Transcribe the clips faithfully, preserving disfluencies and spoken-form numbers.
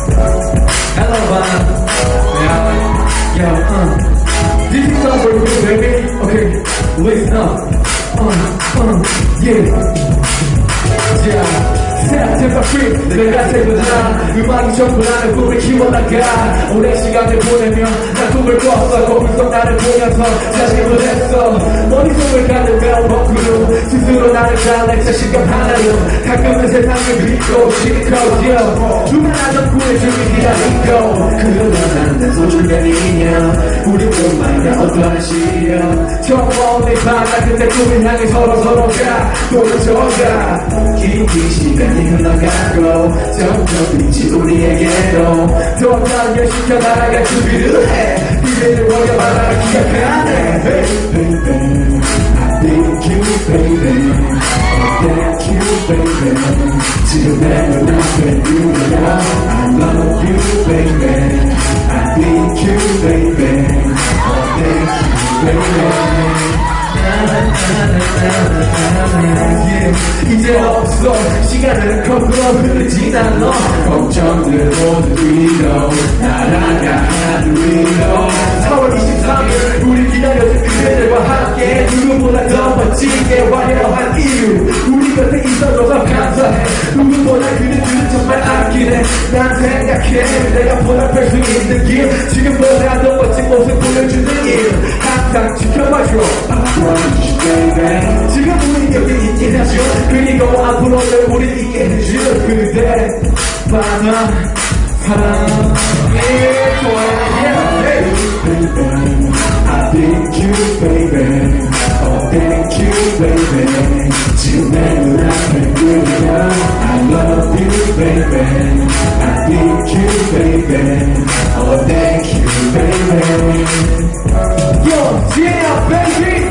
Hello, Bob. Yeah, yo, uh. This is song for you, baby. Okay, listen up. Uh, uh, yeah. Yeah. September fifth 내가 세구나 음악이 전부 나는 꿈을 키워나가 오랜 시간을 보내며 난 꿈을 꿨어 거울 속 나를 보면서 자신을 했어 머릿속을 가득한 먹구름 스스로 나를 잘내 자신감 하나로 가끔은 세상을 믿고 시커져 누가 나좀 구해주길 기다리고 그러면 난내 손을 내리냐 우리 꿈만가 어떠한 시련 처음 오늘 밤나 그때 꿈을 향해 서로 서로가 도전가 긴 긴 시간이 흘러가고 점점 빛이 우리에게로 더 날려시켜 나아갈 준비를 해 기대를 버려봐라 기억하네 Hey baby I thank you baby I thank you baby 지금 내 눈앞에 유리야 I love you baby I thank you baby I thank you baby yeah, 이제 없어 시간은 거꾸로 흐르진 않아 걱정들 모두 뒤로 날아가 하늘 위로 사월 이십삼일 우리 기다려준 그대들과 함께 누구보다 더 멋지게 화려한 이유 우리 곁에 있어줘서 감사해 누구보다 그대들은 정말 아끼네 난 생각해 내가 보답할 수 있는 길 지금보다 더 멋진 모습 보여주는 일 항상 지켜봐줘 baby. 지금 우리 여기 있게 해줘 그리고 앞으로도 우리 있게 해줘 그대 바나 사랑해 좋아해 baby I thank you baby Oh thank you baby 지금 내 눈앞에 그려 I love you baby I thank you baby Oh thank you baby Yo yeah baby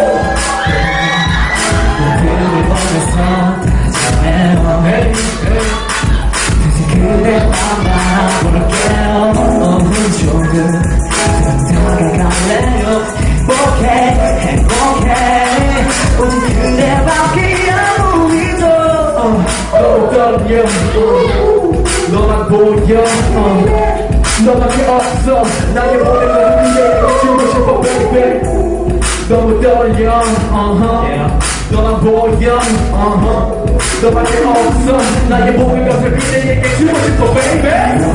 그대 맘만 부를게요 너무 조금 다가갈래요 행복해 행복해 오직 그대밖에 아무 믿어 또 떨려 너만 보여 너밖에 없어 나의 모든 걸 그대에게 주고 싶어 baby 너무 떨려 너만 보여 uh-huh. 너밖에 없어 나의 모든 것을 그대에게 주고 싶어 baby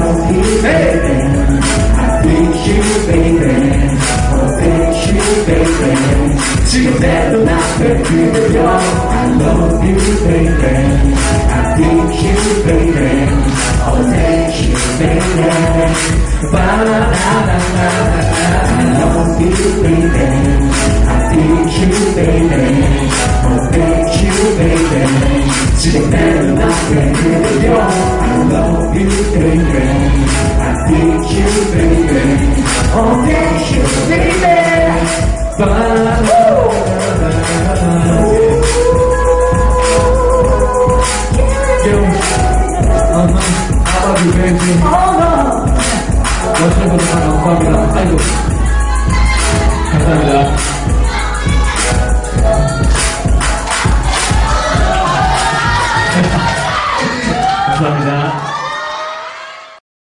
hey. I thank you baby Oh thank you baby 지금 내 눈앞에 그대여 I love you baby I thank you baby Oh thank you baby I love you baby I thank you baby Oh thank you baby 지금 내 눈앞에 그대여 I love you baby I thank you baby Oh thank you baby Yo, uh-huh, I love you baby 멋진 분들 감사합니다 아이고 감사합니다 감사합니다.